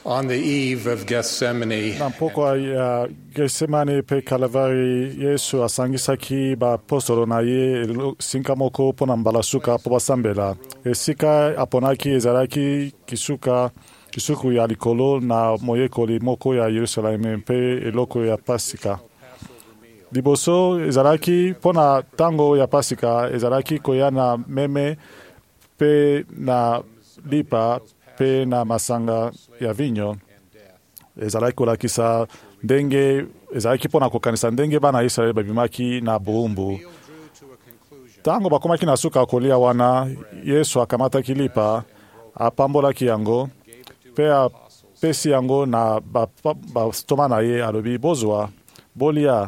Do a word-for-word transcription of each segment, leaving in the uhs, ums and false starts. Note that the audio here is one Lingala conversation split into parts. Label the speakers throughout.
Speaker 1: On the eve of Gethsemane,
Speaker 2: na pokwa ya Getsemane pe Kalavari, Yesu asangisaki baapostolo na ye sinka moko mpona mbala suka po basambela. Esika aponaki ezalaki kisuka kisuku ya likolo na moyekoli moko ya Yerusaleme mpe eloko ya Pasika. Liboso ezalaki mpona tango ya Pasika ezalaki koya na meme pe na lipa pe na masanga ya vinyo. Ezalaki kolakisa ndenge ezalaki mpona kokanisa ndenge bana Israeli babimaki na buumbu. Tango bakomaki na suka kolia wana, Yesu akamataki lipa, apambolaki yango, pe apesi yango na bastoma na ye alobi bozwa, bolia.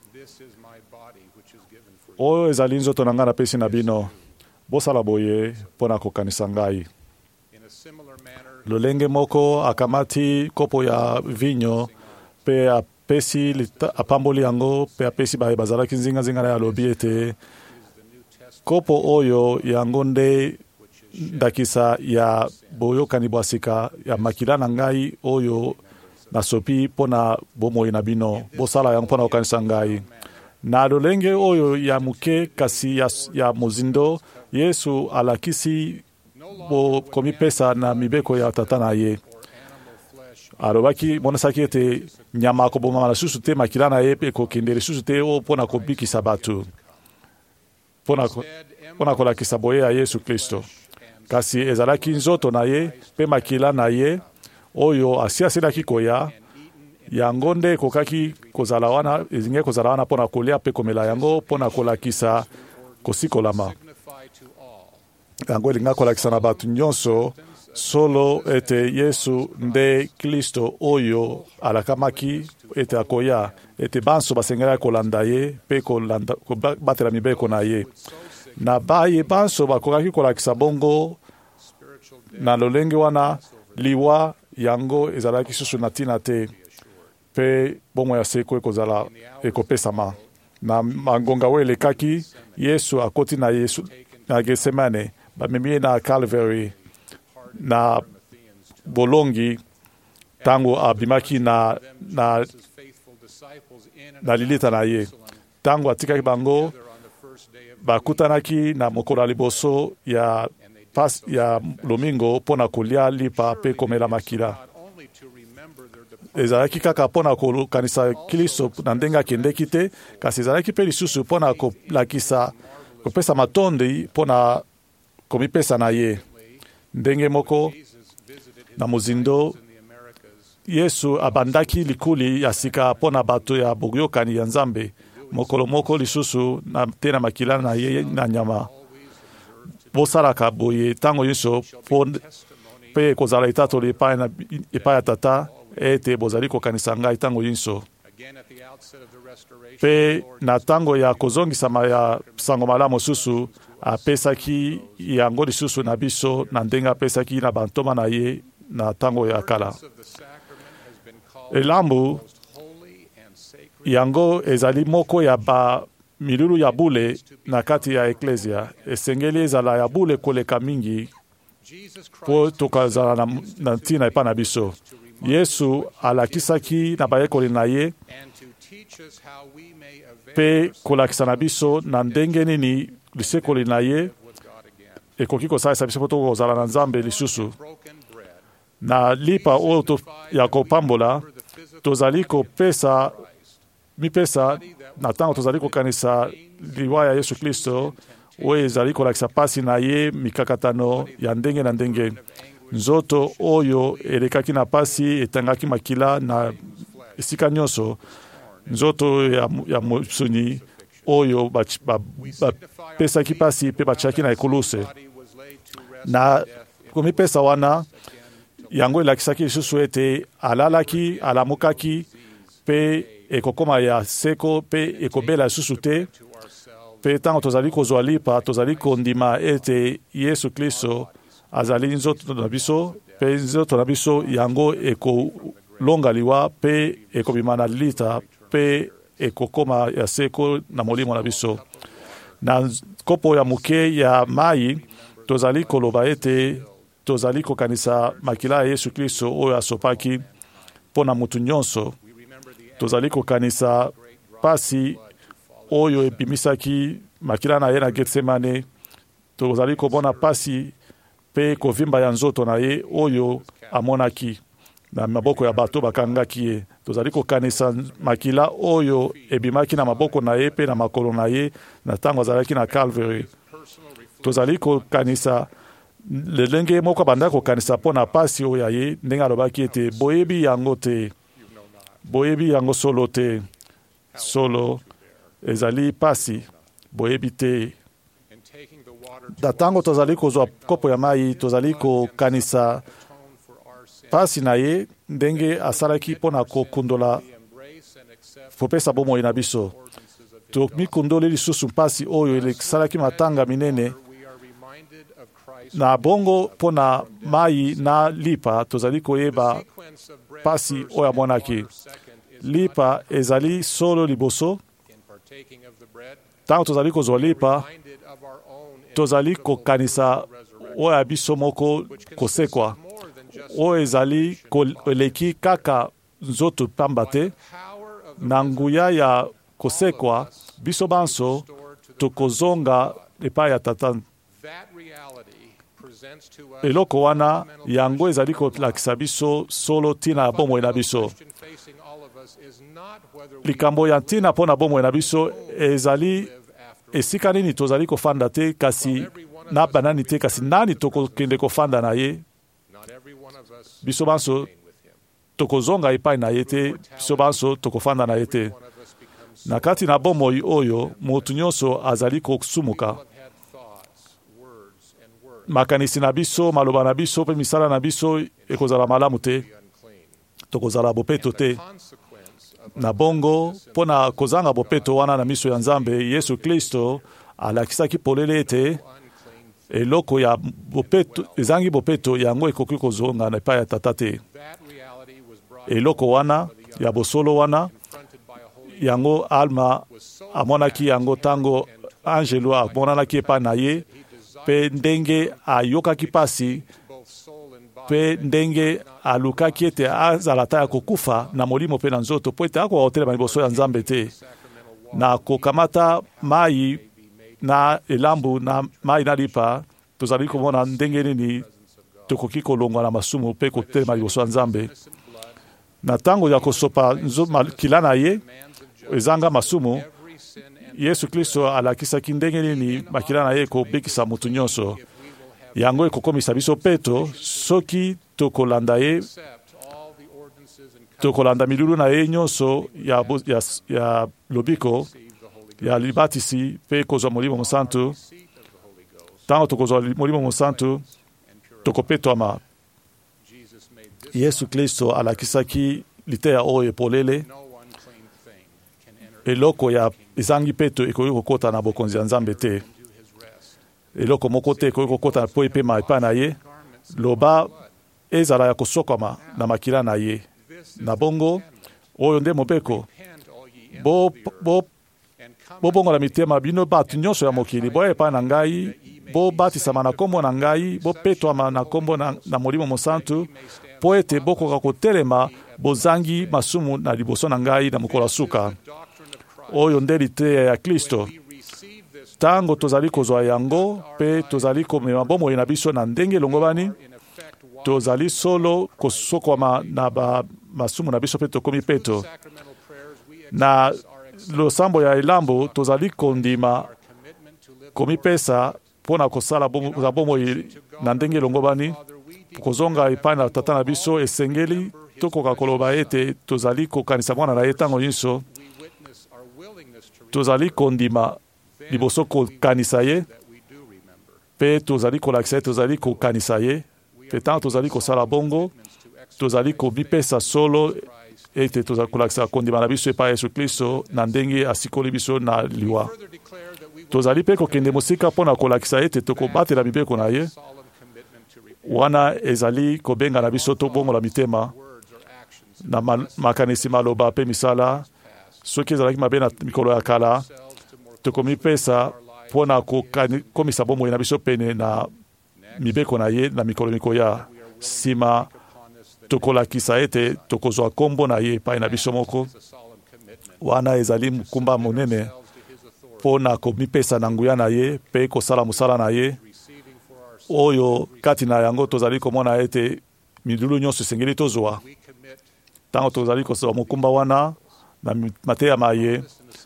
Speaker 2: Oyo ezali nzoto na nga napesi na bino, bosala boye mpona kokanisa ngai. Lolenge moko akamati kopo ya vinyo pe apesi apamboli yango pe apesi baye bazalaki nzinga nzinga na alobi ete kopo oyo yango nde ndakisa ya boyokani bwa sika ya makila na ngai oyo nasopi mpona bomoi na bino, bosala yango mpona kokanisa ngai. Na lolenge oyo ya muke kasi ya, ya mozindo, Yesu alakisi bo komipesa na mibeko ya tata na ye. Alobaki monasaki ete nyama akoboma na susu te makila na ye pe kokende susu te o mpona kobikisa batu, mpona mpona kolakisa boye ya Yesu Kristo. Kasi ezalaki nzoto na ye pe makila na ye oyo asi asilaki koya, yango nde kokaki kozala wana, ezinge kozala wana mpona kolia pe komela yango mpona kolakisa kosikolama. Yango elinga kolakisa na batu nyonso solo ete Yesu nde Kristo oyo alakamaki ete akoya, ete banso basengela kolanda ye pe kolanda batela mibeko na ye. Na baye banso bakokaki kolakisa bongo na lolenge wana liwa yango ezalaki susu na tina te pe bongo ya seko ekozala ekopesama. Na mangonga we elekaki, Yesu akoti na Yesu na Getsemane, bamemie na Calvary na bolongi tango abimaki na na na lilita na ye. Tango atikaki bango bakutanaki na mokolo ya liboso ya pas ya lomingo mpona kolia lipa pe komela makila. Ezalaki kaka mpona kokanisa Kristo na ndenge akendeki te, kasi ezalaki mpe lisusu mpona kolakisa kopesa matondi mpona komipesa na ye. Ndenge moko na mozindo Yesu abandaki likuli ya sika mpona bato ya boyokani ya Nzambe, mokolo moko lisusu na te na makila na ye na nyama. Bosalaka boye tango nyonso pe kozala etatoli epai na epai ya tata ete bozali kokanisa ngai tango nyonso. Pe na tango ya kozongisama ya sango malamu susu apesaki yango lisusu na biso na ndenge apesaki na bantoma na ye na tango ya kala. Elambu yango ezali moko ya ba milulu ya bule na kati ya eklesia. Esengeli ezala ya bule koleka mingi po tokazala na, na ntina epa na biso. Yesu alakisaki na bayekoli na ye pe kolakisa na biso na ndenge nini lisekoli na ye ekoki kosalisa biso po tokozala na Nzambe lisusu. Na lipa oyo ya kopambola tozali kopesa mipesa na tango tozali kokanisa liwa ya Yesu Kristo oyo ezali kolakisa pasi na ye mikakatano ya ndenge na ndenge. Nzoto oyo elekaki na pasi etangaki makila na esika nyonso. Nzoto ya, ya mosuni oyo bapesaki pasi pe bachaki na ekoluse. Na komipesa wana yango elakisaki lisusu ete alalaki, alamukaki pe ekokoma ya seko pe ekobela lisusu te. Pe tango tozali kozwa lipa, tozali kondima ete Yesu Kristo azali nzoto na biso, pe nzoto na biso yango ekolonga liwa pe ekobima na lita pe ekokoma ya seko na molimo na biso. Na kopo ya muke ya mai tozali koloba ete tozali kokanisa makila ya Yesu Kristo oyo asopaki mpo na mutu nyonso. Tozali kokanisa pasi oyo ebimisaki makila na ye na Getsemane. Tozali komona pasi pe kovimba ya nzoto na ye oyo amonaki na maboko ya bato bakangaki ye. Tozali kokanisa makila oyo ebimaki na maboko na ye pe na makolo na ye na ntango azalaki na Calvary. Tozali kokanisa lelenge moko banda kokanisa mpo na pasi oyo ya ye, ndenge alobaki ete boyebi yango te, boyebi yango solo te, solo ezali pasi boyebi te. Da ntango tozali kozwa kopo ya mai, tozali kokanisa pasi na ye ndenge asalaki mpo na kokundola kopesa bomoi na biso. Tomikundoli lisusu mpasi oyo esalaki matanga minene na bongo mpo na mai na lipa. Tozali koyeba pasi oyo amonaki. Lipa ezali solo liboso. Tango tozali kozwa lipa, tozali kokanisa oyo ya biso moko kosekwa, oyo ezali koleki kaka nzoto pamba te. Na nguya ya kosekwa, biso banso tokozonga epai ya Tata. Eloko wana yango ezali kolakisa biso solo ntina ya bomoi na biso. Likambo ya ntina mpo na bomoi na biso ezali esika nini tozali kofanda te, kasi na banani te, kasi nani tokokende kofanda na ye. Biso banso tokozonga epai na ye te, biso banso tokofanda na ye te. Na kati na bomoi oyo motu nyonso azali kosumuka. Makanisi na biso, maloba na biso pe misala na biso ekozala malamu te, tokozala bopeto te. Na bongo mpo na kozanga bopeto wana na miso ya Nzambe, Yesu Kristo alakisaki polele ete eloko ya bopeto ezangi bopeto yango ekoki kozonga na epai ya Tata te. Eloko wana ya bosolo wana yango Alma amonaki yango tango angelo amonanaki epai na ye, pe ndenge ayokaki pasi, pe ndenge alukaki ete azala ta ya kokufa na molimo pe na nzoto po ete akokotelema liboso ya Nzambe te, na kokamata mai na elambu na mai na lipa. Tozali komona ndenge nini tokoki kolongwa na masumu pe kotelema liboso ya Nzambe. Na tango ya kosopa makila na ye ezanga masumu, Yesu Kristo alakisaki ndenge nini makila na ye ekobekisa mutu nyonso. Yango ekokomisa biso peto soki tokolanda ye, tokolanda milulu na ye nyonso ya, ya, ya lobiko ya libatisi pe kozwa Molimo Mosantu. Tango tokozwa Molimo Mosantu tokopetwama. Yesu Kristo alakisaki liteya oyo epolele, eloko ya ezangi peto ekoki kokota na bokonzi ya Nzambe te. Eloko moko te ekoki kokota po epema epai na ye, loba ezala ya kosokama na makila na ye. Na bongo oyo nde mobeko, bo bo bo bongo la mitema bino batu nyonso ya mokili, boya epai na ngai, bo batisama na kombo na ngai, bo petwama na kombo na, na Molimo Mosantu, po ete bokoka kotelema bozangi masumu na liboso na ngai na mokolo suka. Oyo nde liteya ya Kristo. Tango tozali kozwa yango pe tozali komema bomoi na biso na ndenge longobani, tozali solo kosokwama na ba masumu na biso pe tokomi peto. Na losambo ya elambo tozali kondima komipesa mpona kosala bomoi na ndenge longobani, kozonga epai na Tata na biso. Esengeli tokoka koloba ete tozali kokanisa mwana na ye ntango nyonso, tozali kondima liboso kokanisa ye, pe tozali kolakisa ye tozali kokanisa ye, pe tango tozali kosala bongo tozali komipesa solo ete tozali kolakisa kondima na biso epai Yesu Kristo na ndenge asikoli biso na liwa. Tozali pe kokende mosika mpona kolakisa ete tokobatela mibeko na ye, wana ezali kobenga na biso tobongola mitema na makanisi maloba pe misala. Soki ezalaki mabe na mikolo ya kala, tokomipesa mpona kokomisa bomoi na biso pene na mibeko na ye na mikolo mikoya nsima tokolakisa ete tokozwa kombo na ye epai na biso moko wana ezali mokumba monene mpo na komipesa na nguya na ye mpe kosala mosala na ye oyo kati na yango tozali komona ete midulu nyonso esengeli tozwa ntango tozali kozwa mokumba wana na mateya maye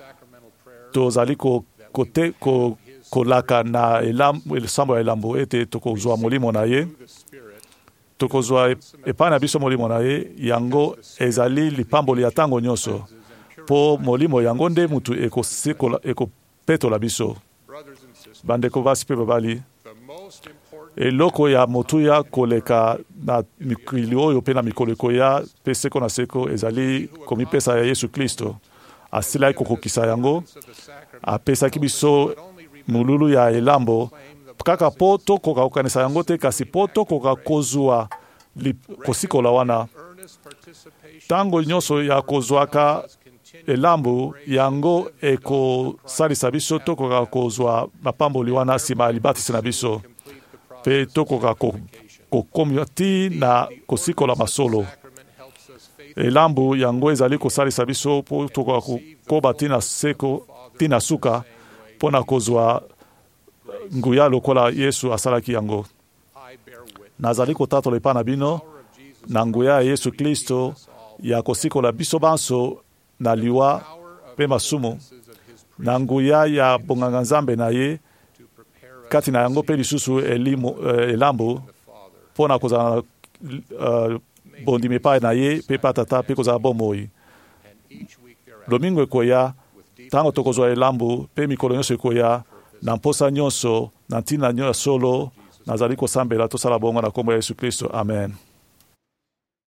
Speaker 2: tozali ko, kote, ko, kolaka na esambo ya elambo ete tokozwa molimo na ye tokozwa epai na biso molimo na ye yango ezali lipamboli ya ntango nyonso mpo molimo yango nde mutu ekopetola biso bandeko basi mpe babali eloko ya motuya koleka na mikili oyo mpe na mikolo ekoya mpe seko na seko ezali komipesa ya Yesu Kristo asilaki kokokisa yango apesaki biso molulu ya elambo kaka mpo tokoka kokanisa yango te kasi mpo tokoka kozwa kosikola wana ntango nyonso ya kozwaka elambo yango ekosalisa biso tokoka kozwa mapamboli wana nsima ya libatisi na biso mpe tokoka kokomia ti na kosikola masolo elambo yango ezali kosalisa biso mpo tokoka kokoba ti na seko ti na suka mpo na kozwa nguya lokola Yesu asalaki yango nazali kotatola epai na bino na nguya ya Yesu Kristo ya kosikola biso banso na liwa mpe masumu na nguya ya bonganga Nzambe na ye kati na yango mpe lisusu elambo mpo na kozala uh, bondimi epai na ye mpe pa tata mpe kozala bomoi lomingo ekoya ntango tokozwa elambo mpe mikolo nyonso ekoya na mposa nyonso na ntina nyonso solo nazali kosambela tosala bongo na kombo ya Yesu Kristo amen.